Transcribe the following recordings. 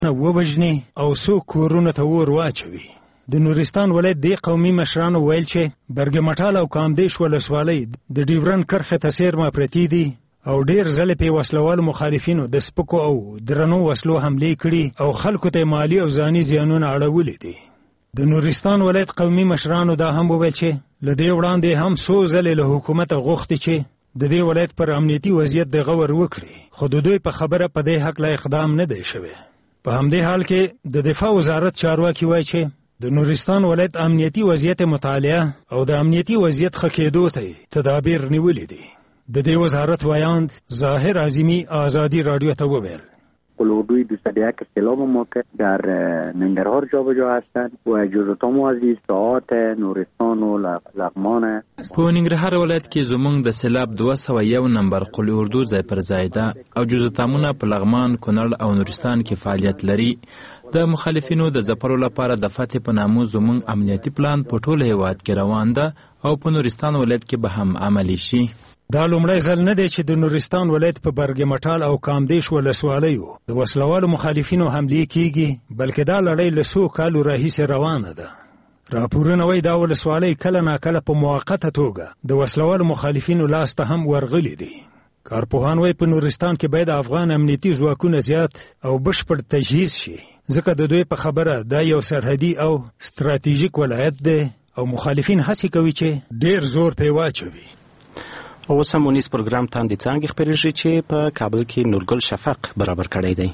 ووژني او څو کورونو ته اور واچوي. د نورستان ولایت د قومي مشرانو ویل چې برګمټال او کامدیش ولسوالۍ د ډیورن کرښې ته څیرمه پرتې دي او ډیر ځله په وسلوالو مخالفینو د سپکو او درنو وسلو حملې کړي او خلکو ته مالی او ځاني زیانونه اړولي دي. د نورستان ولایت قومي مشرانو دا هم وویل چې له دې وړاندې هم څو ځلې له حکومته غوښتي چې د دې ولایت پر امنیتي وضعیت د غور وکړي، خو د دوی په خبره په دې حق لا اقدام نه دی شوی. په همدې حال کې د دفاع وزارت چارواکي وایي چې د نورستان ولایت امنیتي وضعیت مطالعه او د امنیتي وضعیت ښه کېدو ته تدابیر نیولي دي. د دې وزارت وایاند ظاهر عظیمی آزادی رادیو ته وویل قلعه‌دوی 201 استعلام موقع در ننگرهار جابجا هستند و جزوتامو از ساعات نورستان و لغمان. په ننګرهار ولایت کې زموږ د سیلاب 201 نمبر قلعه‌دو ځای پر ځای ده او جزوتامونه په لغمان، کونړ او نورستان کې فعالیت لري. د مخالفینو د ځپلو لپاره د فتح په نامه زموږ امنیتي پلان په ټول هیواد کې روان ده او په نورستان ولایت کې به هم عملي شي. دا لومړی ځل نه دی چې د نورستان ولایت په برګمټال او کامدیش ولسوالیو د وسلوالو مخالفینو حملې کیږي، بلکې دا لړۍ له څو کالو راهیسې روانه ده. راپورونه وایي دا ولسوالۍ کله ناکله په موقته توګه د وسلوالو مخالفینو لاس ته هم ورغلي دي. کارپوهان وایي په نورستان کې باید افغان امنیتي ځواکونه زیات او بشپړ تجهیز شي، ځکه د دوی په خبره دا یو سرحدي او ستراتیژیک ولایت دی او مخالفین هڅې کوي چې ډیر زور پرې واچوي. اوس هم مونیز پروګرام تاندې څانګې خپرېږي چې په کابل کې نورګل شفق برابر کړی دی.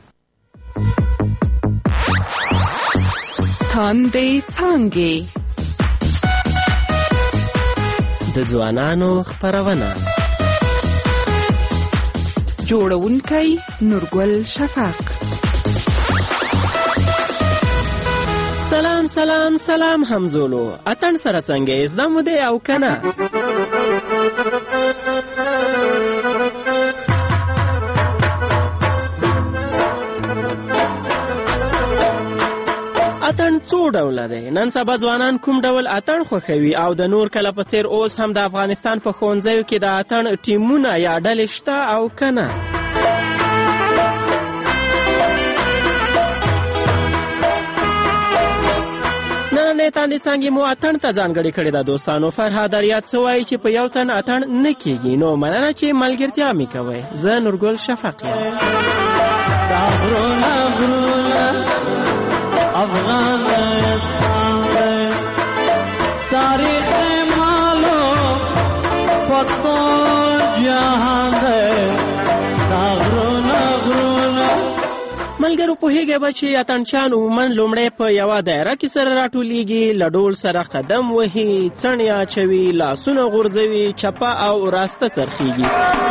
تاندې څانګې د ځوانانو خپرونه، جوړونکی نورګل شفق. سلام سلام سلام همزولو، اتن سره څنګه زده مو دی او کنه؟ اتن څو ډوله دی؟ نن سبا ځوانان کوم ډول اتن خوښوي او د نور کله په څیر اوس هم د افغانستان په ښوونځیو کې د اتن ټیمونه یا ډلې شته او کنه؟ نننۍ تاندې څانګې مو اتن ته ځانګړې کړې ده دوستانو. فرهاد اریاد څه وایي چې په یو تن اتن نه کېږي، نو مننه چې ملګرتیا مې کوئ. زه نورګل شفق یم. افغانستان تاریخ مالو پتو جهان ملګرو پوهېږئ به چې اتڼچیان عموماً لومړی په یوه دایره کې سره راټولیږي، له ډول سره قدم وهي، څڼې اچوي، لاسونه غورځوي، چپه او راسته څرخیږي.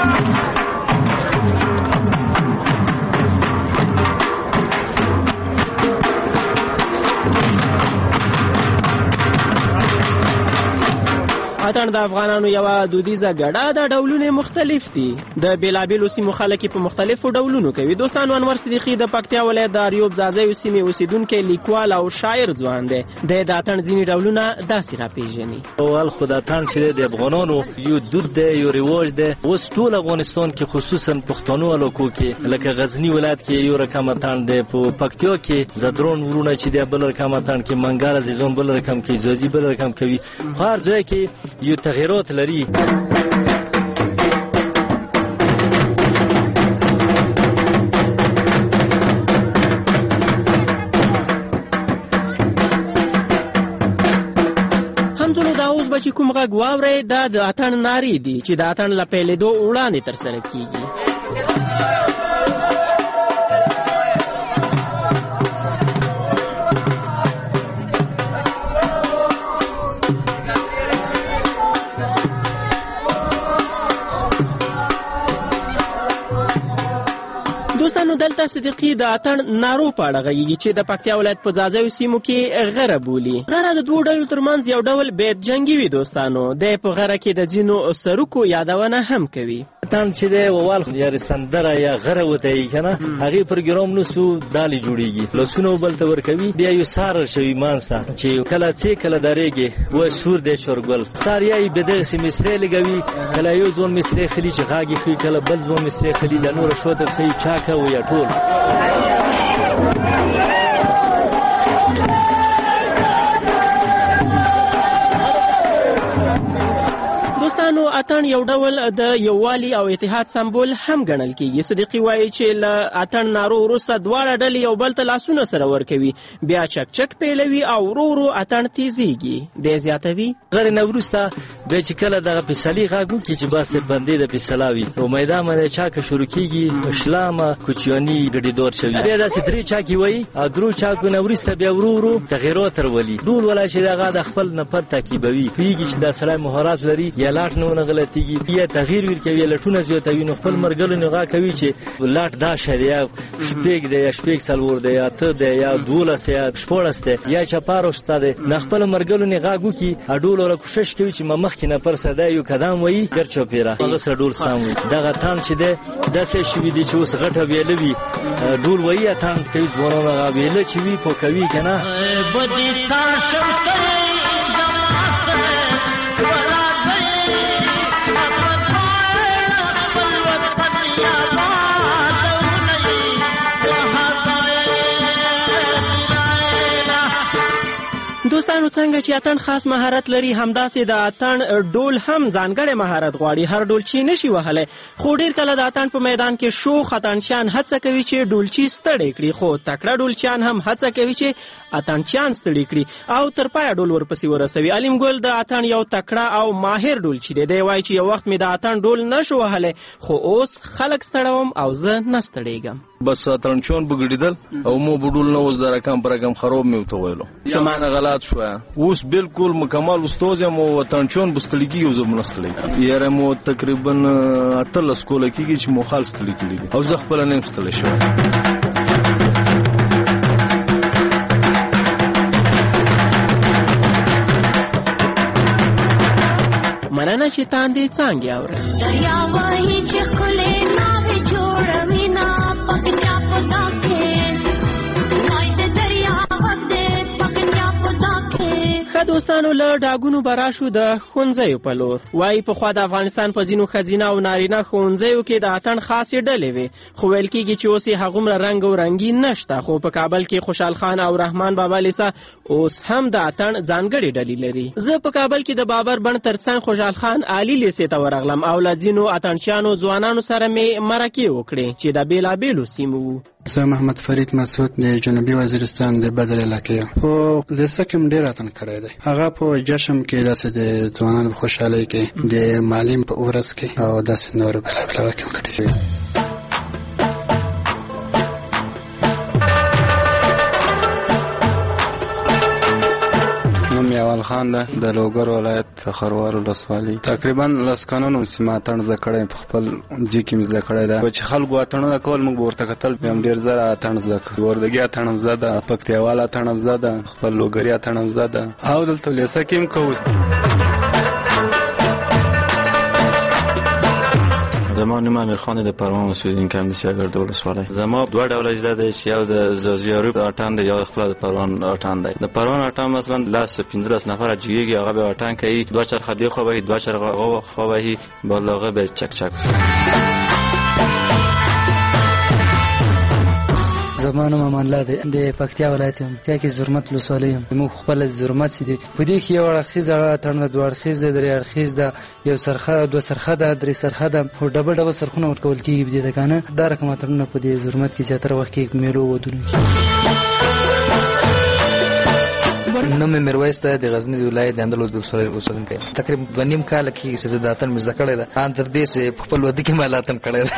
اتن د افغانانو یوه دودیزه ګډه ده. ډولونه مختلف دي، د بېلابېلو سیمو خلک په مختلفو ډولونو کوي. دوستانو انور صدیقي د پکتیا ولایت د اریوب ځاځیو سیمې اوسېدونکی لیکوال او شاعر ځوان دی. د اتن ځینې ډولونه داسې راپېژني. اول خو د اتن چې د افغانانو یو دود دی، یو رواج دی. اوس ټول افغانستان کې خصوصا پښتنو علاقو کې لکه غزني ولایت کې یو رقم اتن دی، په پکتیا کې زدرون ورونه چې دی بل رقم اتن کې، منګل عزیزون بل رقم کې، ځاځي بل رقم کوي. هر ځای کې یو تغییرات لري. همزولو دا اوس به چې کوم غږ واورئ دا د اتن نارې دي چې د اتن له پیلېدو وړاندې ترسره کیږي. دوستانو دلته صدیقي د اتن نارو په اړه غږیږي چې د پکتیا ولایت په ځاځیو سیمو کې غره بولي. غره د دوو ډلو ترمنځ یو ډول بیت جنګي وي دوستانو. دی په غره کې د ځینو سرکو یادونه هم کوي. اتن چې دی ووال یا سندره یا غره وته یې که نه، هغې پروګرام نو څو ډالې جوړېږي، لاسونه بل ته ورکوي، بیا یو سار شوي منځ ته چې کله څې کله درېږي و سور دی شورګل سار یا یې به دغسې مصرې لګوي، کله یو ځوان مصرې خلي چې غاږې ښوي، کله بل ځوان مصرې خلي، له نوره شوته پسې یې چاکه و یا ټول. دوستانو اتڼ یو ډول د یووالي او اتحاد سمبول هم ګڼل کیږي. صدیقي وایي چې له اتڼ نارو وروسته دواړه ډلې یو بل ته لاسونه سره ورکوي، بیا چک چک پیلوي او ورو ورو اتڼ تیزیږي. دی زیاتوي غیر نه وروسته بیا چې کله دغه فیصلې غږ وکړي چې بس بندې د فیصله وي او میدان باندې چاکه شروع کیږي، شلامه کوچیاني ګډې دور شوي، بیا داسې درې چاکې وایي او درو چاکو نه وروسته بیا ورو ورو تغیرات راولي. ډول ولا چې دغه د خپل نفر تعقیبوي، پوهېږي چې دا سړی مهارت لري یا لاټ نه غلطیږي یا تغییر ورکوي، لټونه زیاتوي. نو خپل مرګلو نه غا کوي چې لاټ دا شریعه شپږ دی یا شپږ څلور دی یا ته دی یا 12 یا 14 دی یا چپارو شته دی. نه خپل مرګلو نه غا ګو کی اډول ولا کوشش کوي چې مخکې نه پر ساده یو قدم وایي ګر چوپیره هغه سره ډول سم وي. دغه تان چې دی داسې شوي دي چې اوس غټه ویلوي ډول وایي تان کوي ځوانان غا ویل چې وی پوکوي کنه بدی تان شوته دوستانو څنګه چې اتڼ خاص مهارت لري، همداسې د اتڼ ډول هم ځانګړی مهارت غواړي. هر ډولچي نشي وهلی، خو ډیر کله د اتڼ په میدان کې شوخ اتڼچیان هڅه کوي چې ډولچي ستړی کړي، خو تکړه ډولچیان هم هڅه کوي چې اتڼچیان ستړي کړي او تر پایه ډول ورپسې ورسوي. علیم ګل د اتڼ یو تکړه او ماهر ډولچي دی. دی وایي چې یو وخت مې د اتڼ ډول نشو وهلی، خو اوس خلک ستړوم او زه نه ستړیږم. بس اتڼچیان بګړېدل او مو بډول نه اوس د رقم پر رقم خراب مې ورته ویلو زمانه غلط شوه. اوس بالکل مکمل استاد یم او اتڼچیان بستلګي یو زم نستلې یاره مو تقریبا 13 کوله کېږي چې مو خالص تلې کړي او زه خپل نه مستلې شو. مننه چې تاندې څانګې اورئ. دریا وایي چې ښکلې ناوې جوړوي نه پکتیا په دا کې وای د دریا غږ دی پکتیا په دا کې. ښه دوستانو، له ډاګونو به راشو د ښوونځیو په لور. وایي پخوا د افغانستان په ځینو ښځینه او نارینه ښوونځیو کې د اتڼ خاصې ډلې وې، خو ویل کېږي چې اوس یې هغومره رنګ او رنګین نشته. خو په کابل کې خوشحال خان او رحمان بابا لیسه اوس هم د اتڼ ځانګړې ډلې لري. زه په کابل کې د بابر بڼ ترڅنګ خوشحال خان عالي لیسې ته ورغلم او له ځینو اتڼچیانو ځوانانو سره مې مرکې وکړې چې د بېلابېلو سیمو وو. زه محمد فرید مسعود د جنوبي وزیرستان د بدر علاقې په لیسه کې ډېر اتڼ کړی دی. هغه په جشن کې داسې د ځوانانو په خوشحالۍ کې د معلم په ورځ کې او داسې نور بېلابېل واقعې کړي. اول خان ده د لوګر ولایت خروار ولسوالۍ تقریبا لس کانونو سیمه اتڼ زده کړی په خپل جې کې مې زده کړی ده. چې خلکو اتڼونه کول موږ به ورته کتل، بیا هم ډېر زره اتڼ زده کړو. وردګي اتڼ هم زده ده، پکتیاوال اتڼ هم زده ده، خپل لوګري اتڼ هم زده ده او دلته لیسه کې هم کوو. زما نوم امیر خان د پروان اوسیدونکی یم د سیاګرد ولسوالۍ. زما دوه ډوله زده دی چې یو د زازیاروب اتڼ دی، یو خپل د پروان اتڼ دی. د پروان اتڼ مثلا لاس 15 نفر جوړیږي، هغه به اتڼ کوي، دوه چرخه دی خو وهي، دوه چرخه خو وهي، بالاغه به چک چک. زما نوم امان الله دی، د پکتیا ولایت یم، پکتیا کې زرمت ولسوالۍ یم. موږ خپل زرمت چې دی په دې کې یو اړخیز اتڼ ده، دوه اړخیز ده، درې اړخیز ده، یو سرخه، دوه سرخه ده، درې سرخه ده او ډبل ډبل سرخونه ورکول کېږي په دې ده که نه. دا رقم اتڼونه په دې زرمت کې زیاتره وخت کې میلو ودونو کې. نوم مې میرویس دی، د غزني ولایت د اندلو د ولسوالۍ اوسېدونکی یم. تقریبا 2.5 کاله کېږي چې زه د اتڼ مې زده کړی ده. ان تر دې چې په خپل واده کې مې اتڼ کړی ده.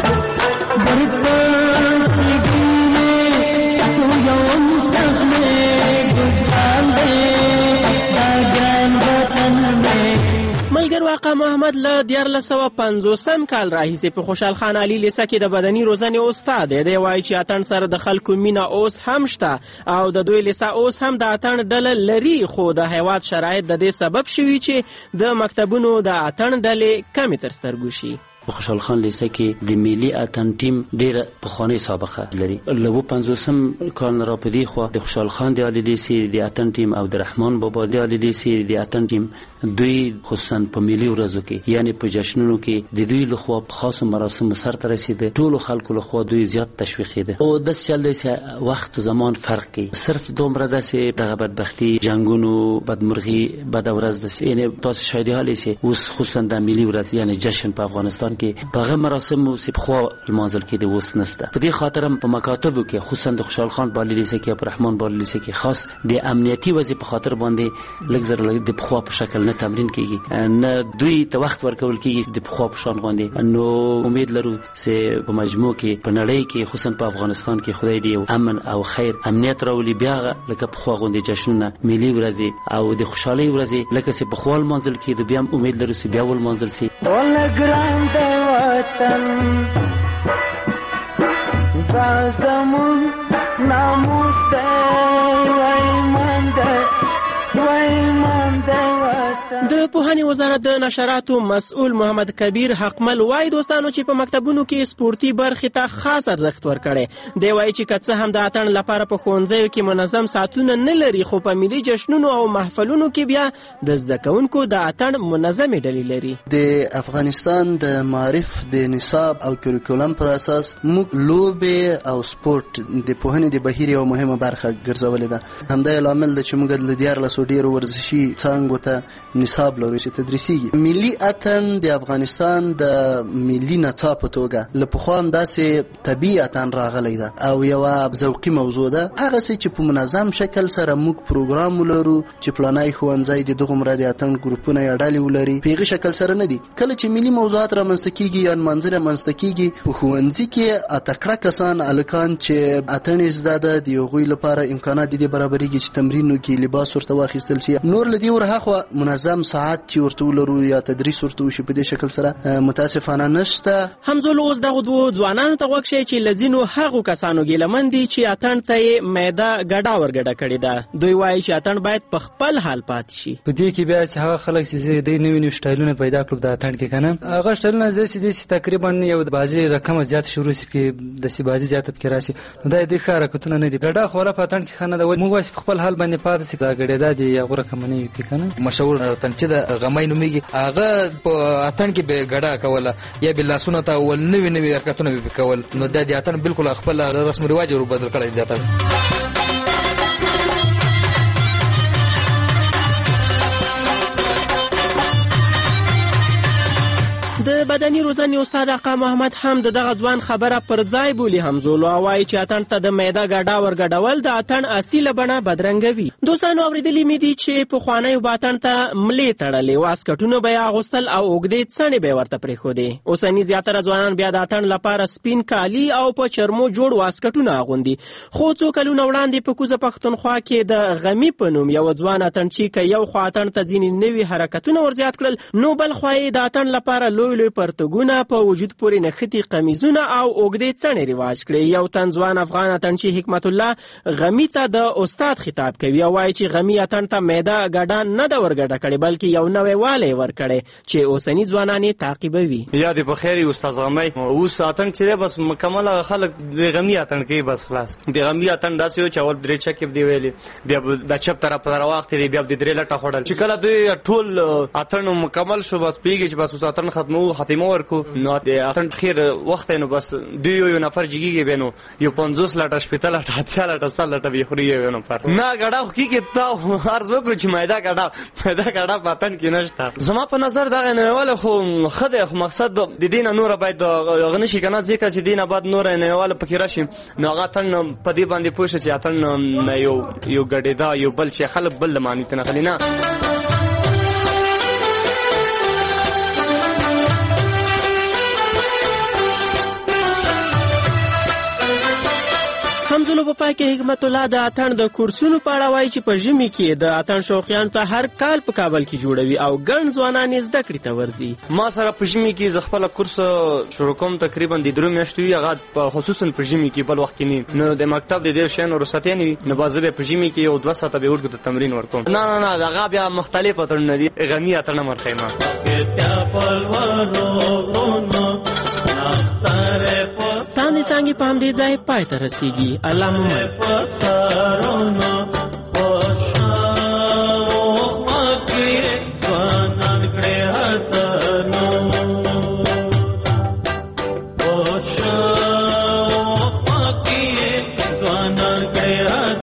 ملګر واقع محمد له 1450 کال راهیسې په خوشحال خان علي لیسه کې د بدني روزنې استاد دی. دی وایي چې اتڼ سره د خلکو مینه اوس هم شته او د دوی لیسه اوس هم د اتڼ ډله لري، خو د هیواد شرایط د دې سبب شوي چې د مکتبونو د اتڼ ډلې کمې تر سترګو شي. په خوشحال خان لیسه کې د ملي اتن ټیم ډیره پخوانی سابقه لري. له 50 کال را پدې خو د خوشحال خان د عالی لیسه د اتن ټیم او د رحمان بابا د عالی لیسه د اتن ټیم دوی خصوصا په ملي ورځو کې یعنی په جشنونو کې د دوی لخوا خاص مراسم سره رسیده. ټول خلکو لخوا دوی زیات تشویق دي او د چل دی وخت و زمان فرق کی صرف دومره داسې دغه بدبختی جنگونو بدمرغي بد ورځ داسې یعنی تاسو شاید حالي سي اوس خصوصا د ملي ورځ یعنی جشن په افغانستان کې په مراسم او سپخوا المنزل کې د اوس نسته. په دې خاطر په مکاتبو کې خصوصا د خوشحال خان بالی لیسه کې او رحمان بالی لیسه کې خاص د امنیتي وضع په خاطر باندې لږ د بخوا په شکل نه تمرین کیږي نه دوی ته وخت ورکول کیږي د بخوا په شان باندې. نو امید لرو چې په مجموع کې په نړۍ کې خصوصا په افغانستان کې خدای دې امن او خیر امنیت راولي بیا لکه په خوا غونډې جشنونه ملي ورځي او د خوشحالي ورځي لکه چې په خپل منزل کې د بیا امید لرو چې بیا ول منزل سي. ولګران د وطن دا زمون ناموس دی وایمان دی د پوهنې وزارت د نشراتو مسؤل محمد کبیر حقمل وایي دوستانو چې په مکتبونو کې سپورتي برخې ته خاص ارزښت ورکړي. دی وایي چې که څه هم د اتن لپاره په ښوونځیو کې منظم ساعتونه نه لري خو په ملي جشنونو او محفلونو کې بیا د زده کوونکو د اتن منظمې ډلې لري. د افغانستان د معرف د نصاب او کریکولم پر اساس موږ لوبې او سپورت د پوهنې د بهیر یو مهمه برخه ګرځولې ده. همدا لامل ده چې موږ د 14 ډیرو ورزشي څانګو ته نصاب لرو چې تدریسي. ملي اتن د افغانستان د ملي نڅا په توګه له پخوا هم داسې طبیعي اتن راغلی ده او یوه ذوقي موضوع ده. هغسې چې په منظم شکل سره موږ پروګرام ولرو چې فلانی ښوونځی د دغومره د اتن ګروپونه یا ډلې ولري په هغې شکل سره نه دي. کله چې ملي موضوعات رامنځته کېږي یا نمانځنې رامنځته کېږي په ښوونځي کې اتکړه کسان هلکان چې اتن یې زده ده د هغوی لپاره امکانات د دې برابرېږي چې تمرین وکړي لباس ورته واخیستل شي. نور له دې ورهاخوا منظم ساعت چې ورته ولرو یا تدریس ورته وشي په دې شکل سره متاسفانه نشته. همزولو اوس دغو دوو ځوانانو ته غوږ شئ چې له ځینو هغو کسانو ګیلهمن دي چې اتن ته یې معده ګډه ورګډه کړې ده. دوی وایي چې اتن باید په خپل حال پاتې شي. په دې کې بیا چې هغه خلک چې دوی نوي نوي سټایلونه پیدا کړو د اتن کې که نه هغه سټایلونه داسې تقریبا یو د بازي رقمه زیات شروع شي کې داسې بازي زیاته پکې راشي نو دا د ښه حرکتونه نه دي. ګډه خوره په اتن کې ښه نه ده. موږ وایو په خپل حال باندې پاتې شي دا ګډېدا دي یا غوره کمه نه وي پکې که نه. مشهور اتن چې د غمۍ نومیږي هغه په اتن کې به ګډه کوله یا به لاسونه ته ول نوي نوي حرکتونه به کول نو د اتن بالکل خپل رسم رواج ورو بدل کړی دی اتن. د بدني روزنې استاد آقا محمد هم دغه ځوان خبره پر ځای بولي همزولو او وایي چې اتن ته د معده ګډه ورګډول د اتن اصیله بڼه بدرنګوي. دوستانو اورېدلي مې دي چې پخوانیو به اتن ته ملې تړلې واسکټونه به یې اغوستل او اوږدې څڼې به یې ورته پرېښودې. اوسني زیاتره ځوانان بیا د اتن لپاره سپین کالي او په چرمو جوړ واسکټونه اغوندي. خو څو کلونه وړاندې په کوزه پښتونخوا کې د غمي په نوم یو ځوان اتنچي که یو خوا اتن ته ځینې نوي حرکتونه ورزیات کړل نو بل خوا یې د اتن لپاره لوی پرتګونه په وجود پورې نښتي قمیضونه او اوږدې څڼې رواج کړي. یو تن ځوان افغان اتنچي حکمت الله غمي ته د استاد خطاب کوي او وایي چې غمي اتن ته معده ګډه نه ده ورګډه کړې بلکې یو نوی والی ورکړی چې اوسني ځوانان یې تعقیبوي. یا دې په خیر استاد غمي اوس اتن چې بس مکمل خلک د غمي اتن کې بس خلاص د غمي اتن داسې و چې اول درې چکې دی ویلي بیا د چپ طرف پر وخت دی بیا د درې لټه خوړل چې کله دوی ټول اتن مکمل شو بس پیږي چې بس اتن ختمو خاتمه ورکو نو د اتن خیر وخت نو بس دوی یو نفر جګیږي بنو یو 50 لټه شپته لټه 80 لټه 100 لټه به خوري یو نفر نه غړا خو کې تا ارز وکړو چې مایدا غړا پاتن کې نشته. زما په نظر دا نه واله خو خدای خو مقصد د دین نور باید غنشي کنه ځکه چې دین بعد نور نه واله پکې راشي نو هغه تن په دې باندې پوښتنه چې اتن یو غړېدا یو بل چې خلک بل معنی ته نه خلینا. همزولو په پای کې حکمت الله د اتن د کورسونو په اړه وایي چې په ژمي کې د اتن شوقیانو ته هر کال په کابل کې جوړوي او ګڼ ځوانان یې زده کړې ته ورځي. ما سره په ژمي کې زه خپله کورس شروع کوم تقریبا د 3 میاشتې وي هغه خصوصا په ژمي کې بل وخت کې نه نو د مکتب د ډېر شیانو رخصتۍ نه وي نو به زه په ژمي کې یو 2 ساعته به ورګو ته تمرین ورکوم. نه هغه بیا مختلف اتنونه دي غمي اتن مرخیمه تاندې څانګې په همدې ځای پای ته رسیږي. الله مو مل. Yeah.